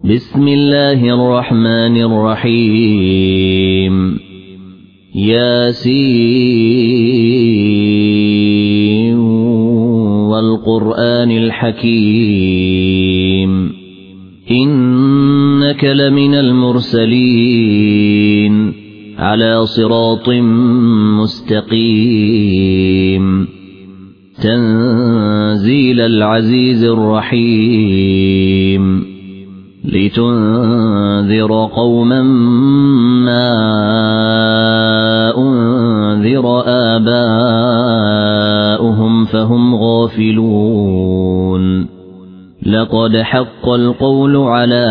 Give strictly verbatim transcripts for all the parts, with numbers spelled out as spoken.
بسم الله الرحمن الرحيم ياسين والقرآن الحكيم إنك لمن المرسلين على صراط مستقيم تنزيل العزيز الرحيم لتنذر قوما ما أنذر آباؤهم فهم غافلون لقد حق القول على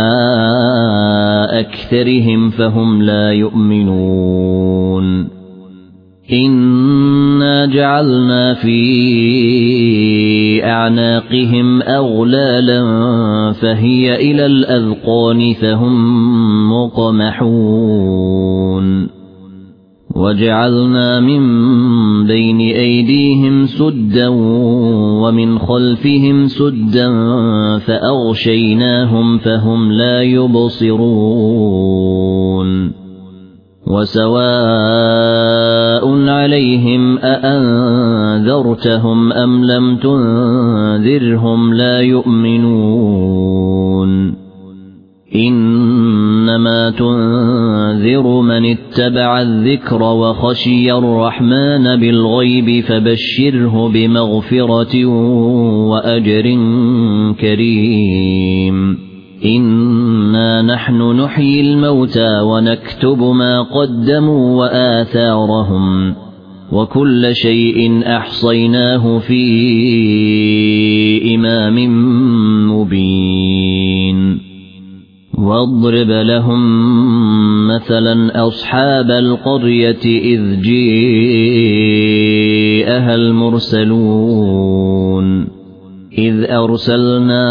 أكثرهم فهم لا يؤمنون إنا جعلنا في أعناقهم أغلالا فهي إلى الأذقان فهم مقمحون وجعلنا من بين أيديهم سدا ومن خلفهم سدا فأغشيناهم فهم لا يبصرون وسواء عليهم أأنذرتهم أم لم تنذرهم لا يؤمنون إنما تنذر من اتبع الذكر وخشي الرحمن بالغيب فبشره بمغفرة وأجر كريم إنا نحن نحيي الموتى ونكتب ما قدموا وآثارهم وكل شيء أحصيناه في إمام مبين واضرب لهم مثلا أصحاب القرية إذ جاءها المرسلون إذ أرسلنا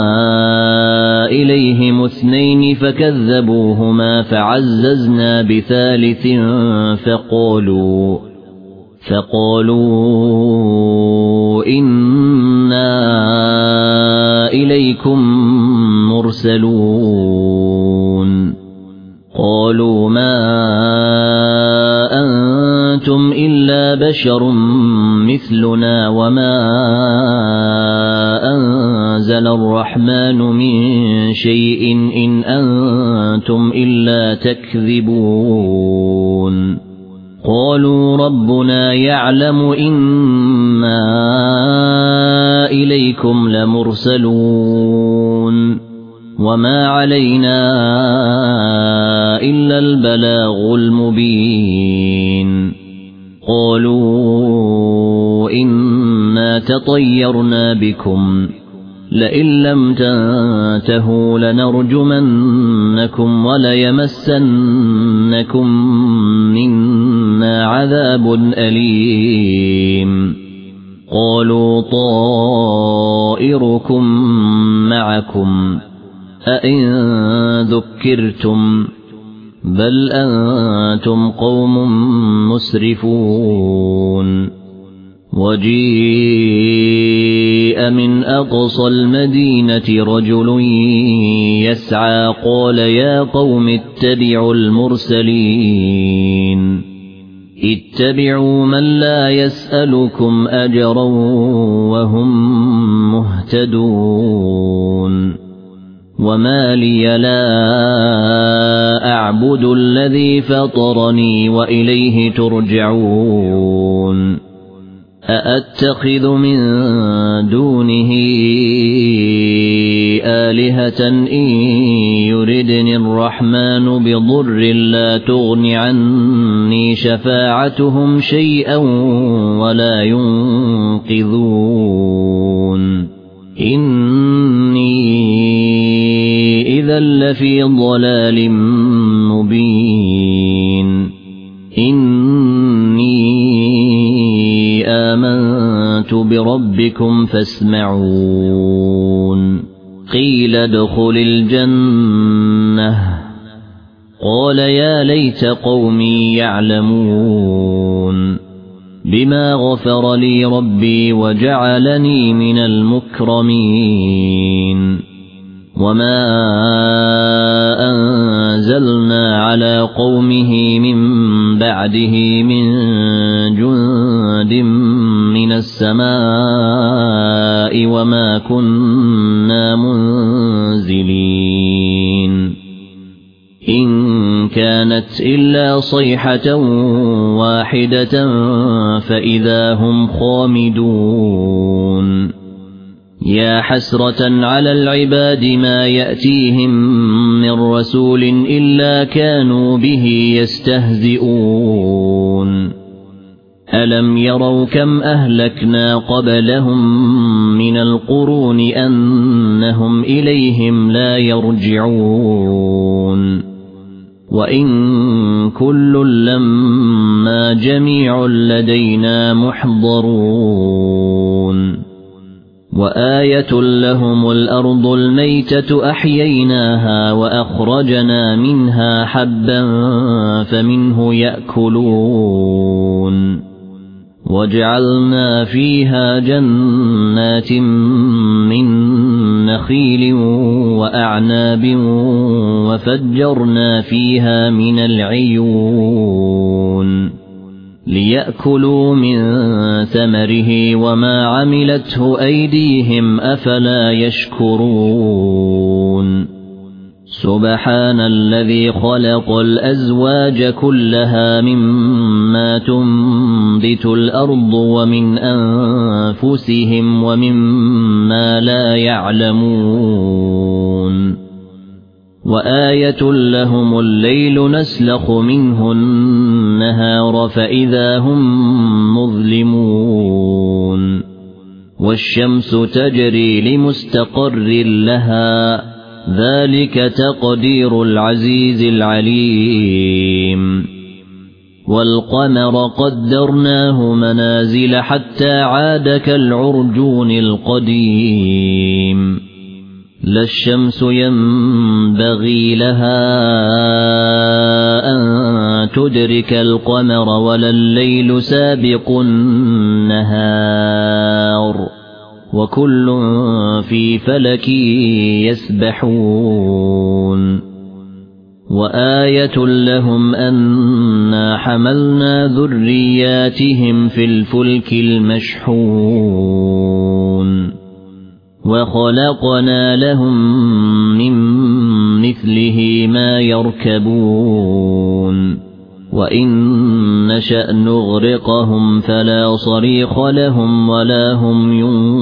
إليهم اثنين فكذبوهما فعززنا بثالث فقالوا فقالوا إنا إليكم مرسلون قالوا ما أنتم إلا بشر مثلنا وما أنزل الرحمن من شيء إن أنتم إلا تكذبون قالوا ربنا يعلم إنا إليكم لمرسلون وما علينا إلا البلاغ المبين قالوا إنا تطيرنا بكم لئن لم تنتهوا لنرجمنكم وليمسنكم منا عذاب أليم قالوا طائركم معكم أئن ذكرتم بل أنتم قوم مسرفون وجيء من أقصى المدينة رجل يسعى قال يا قوم اتبعوا المرسلين اتبعوا من لا يسألكم أجرا وهم مهتدون وما لي لا أعبد الذي فطرني وإليه ترجعون أأتخذ من دونه آلهة إن يردني الرحمن بضر لا تغن عني شفاعتهم شيئا ولا ينقذون إني إذا لفي ضلال مبين إني آمنت بربكم فاسمعون قيل ادخل الجنة قال يا ليت قومي يعلمون بما غفر لي ربي وجعلني من المكرمين وما أنزلنا على قومه من بعده من جند من السماء وما كنا منزلين إن كانت إلا صيحة واحدة فإذا هم خامدون يا حسرة على العباد ما يأتيهم من رسول إلا كانوا به يستهزئون ألم يروا كم أهلكنا قبلهم من القرون أنهم إليهم لا يرجعون وإن كل لما جميع لدينا محضرون وآية لهم الأرض الميتة أحييناها وأخرجنا منها حبا فمنه يأكلون وجعلنا فيها جنات من نخيل وأعناب وفجرنا فيها من العيون ليأكلوا من ثمره وما عملته أيديهم أفلا يشكرون سبحان الذي خلق الأزواج كلها مما تنبت الأرض ومن أنفسهم ومما لا يعلمون وآية لهم الليل نسلخ منه النهار فإذا هم مظلمون والشمس تجري لمستقر لها ذلك تقدير العزيز العليم والقمر قدرناه منازل حتى عاد كالعرجون القديم لا الشمس ينبغي لها أن تدرك القمر ولا الليل سابق النهار وكل في فلك يسبحون وآية لهم أنا حملنا ذرياتهم في الفلك المشحون وخلقنا لهم من مثله ما يركبون وإن نشأ نغرقهم فلا صريخ لهم ولا هم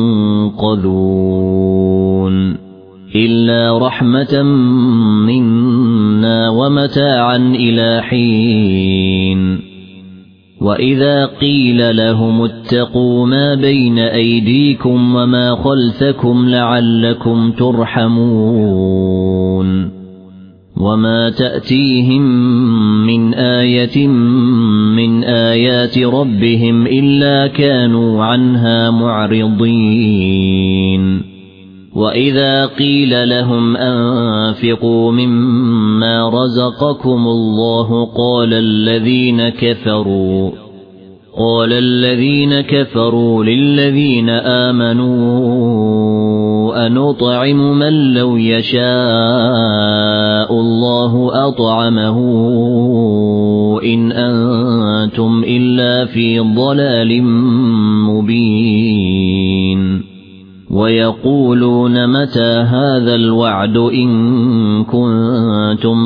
ينقذون إلا رحمة منا ومتاعا إلى حين وإذا قيل لهم اتقوا ما بين أيديكم وما خلفكم لعلكم ترحمون وما تأتيهم من آية من آيات ربهم إلا كانوا عنها معرضين وإذا قيل لهم أنفقوا مما رزقكم الله قال الذين كفروا قال الذين كفروا للذين آمنوا أنطعم من لو يشاء الله أطعمه إن أنتم إلا في ضلال مبين ويقولون متى هذا الوعد إن كنتم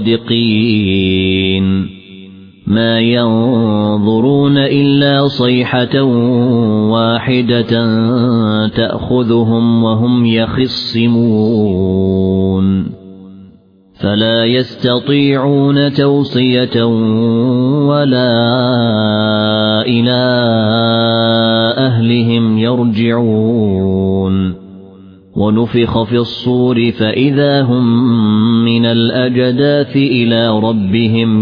صادقين ما ينظرون إلا صيحة واحدة تأخذهم وهم يخصمون فلا يستطيعون توصية ولا إلى أهلهم يرجعون ونفخ في الصور فإذا هم من الأجداث إلى ربهم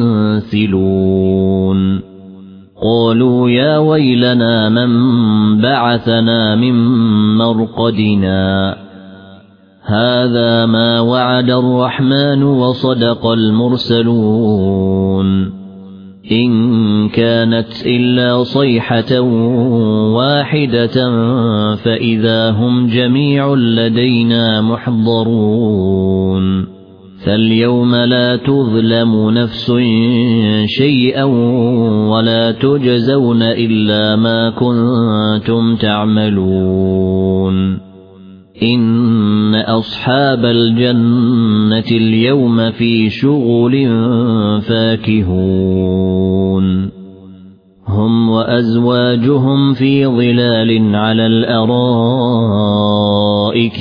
ينسلون قالوا يا ويلنا من بعثنا من مرقدنا هذا ما وعد الرحمن وصدق المرسلون إن كانت إلا صيحة واحدة فإذا هم جميع لدينا محضرون فاليوم لا تظلم نفس شيئا ولا تجزون إلا ما كنتم تعملون إن أصحاب الجنة اليوم في شغل فاكهون هم وأزواجهم في ظلال على الأرائك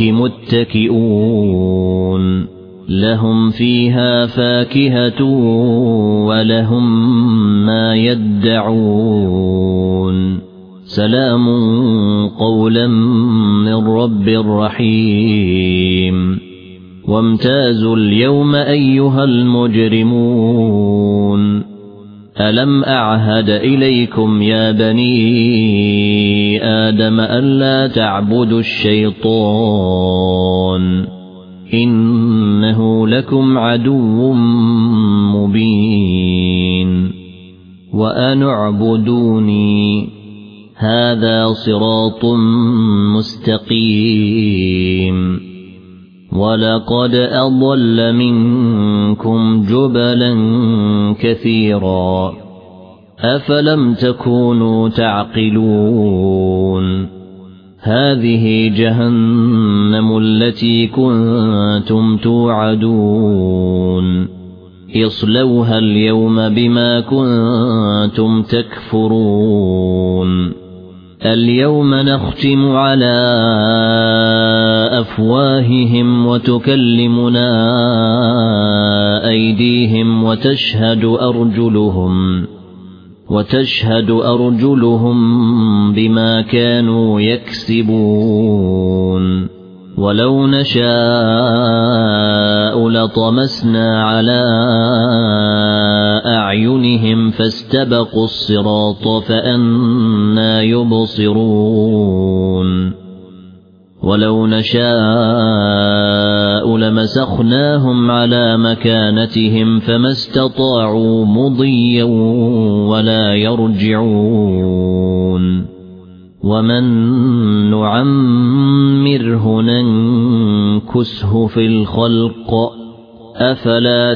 متكئون لهم فيها فاكهة ولهم ما يدعون سلام قولا من رب رحيم وامتازوا اليوم أيها المجرمون ألم أعهد إليكم يا بني آدم ألا تعبدوا الشيطان إنه لكم عدو مبين وأن اعبدوني هذا صراط مستقيم ولقد أضل منكم جبلا كثيرا أفلم تكونوا تعقلون هذه جهنم التي كنتم توعدون اصلوها اليوم بما كنتم تكفرون اليوم نختم على أفواههم وتكلمنا أيديهم وتشهد أرجلهم وتشهد أرجلهم بما كانوا يكسبون ولو نشاء لطمسنا على أعينهم فاستبقوا الصراط فأنى يبصرون ولو نشاء لمسخناهم على مكانتهم فما استطاعوا مضيا ولا يرجعون ومن نعمره ننكسه في الخلق أفلا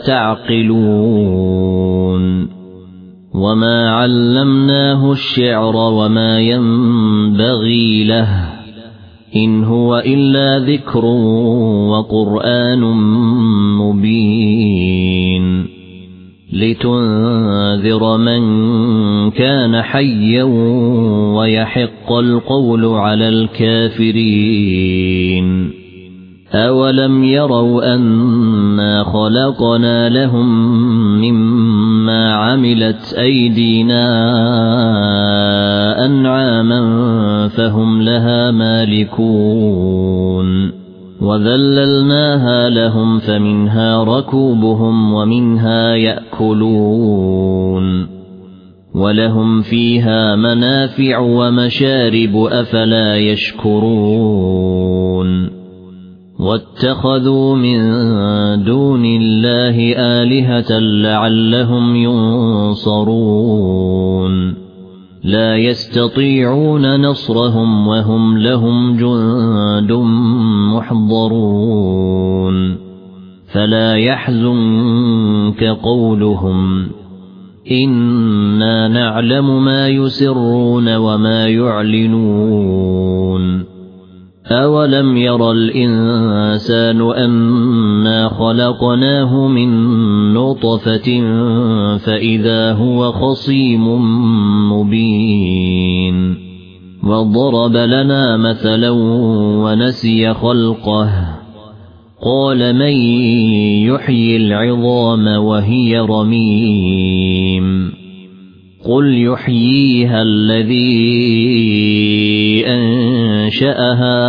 تعقلون وما علمناه الشعر وما ينبغي له إن هو إلا ذكر وقرآن مبين لتنذر من كان حيا ويحق القول على الكافرين أولم يروا أنا خلقنا لهم مما عملت أيدينا أنعاما فهم لها مالكون وذللناها لهم فمنها ركوبهم ومنها يأكلون ولهم فيها منافع ومشارب أفلا يشكرون واتخذوا من دون الله آلهة لعلهم ينصرون لا يستطيعون نصرهم وهم لهم جند محضرون فلا يحزنك قولهم إنا نعلم ما يسرون وما يعلنون أولم ير الإنسان أنا خلقناه من نطفة فإذا هو خصيم مبين وضرب لنا مثلا ونسي خلقه قال من يحيي العظام وهي رميم قل يحييها الذي أنشأها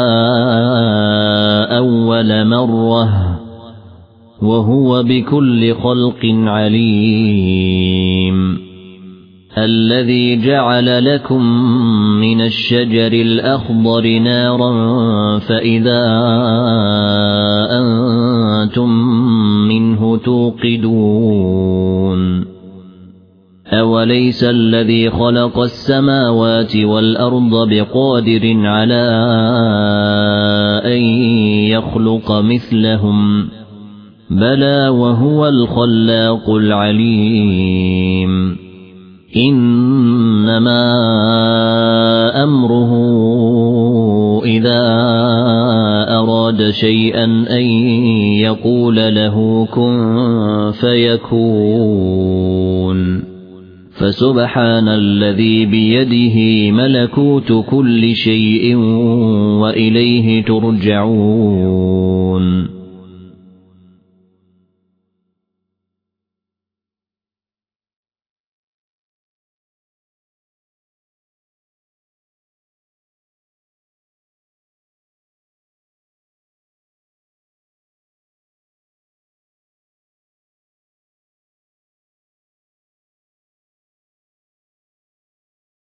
أول مرة وهو بكل خلق عليم الذي جعل لكم من الشجر الأخضر نارا فإذا أنتم منه توقدون أولم أوليس الذي خلق السماوات والأرض بقادر على أن يخلق مثلهم بلى وهو الخلاق العليم إنما أمره إذا أراد شيئا أن يقول له كن فيكون فسبحان الذي بيده ملكوت كل شيء وإليه ترجعون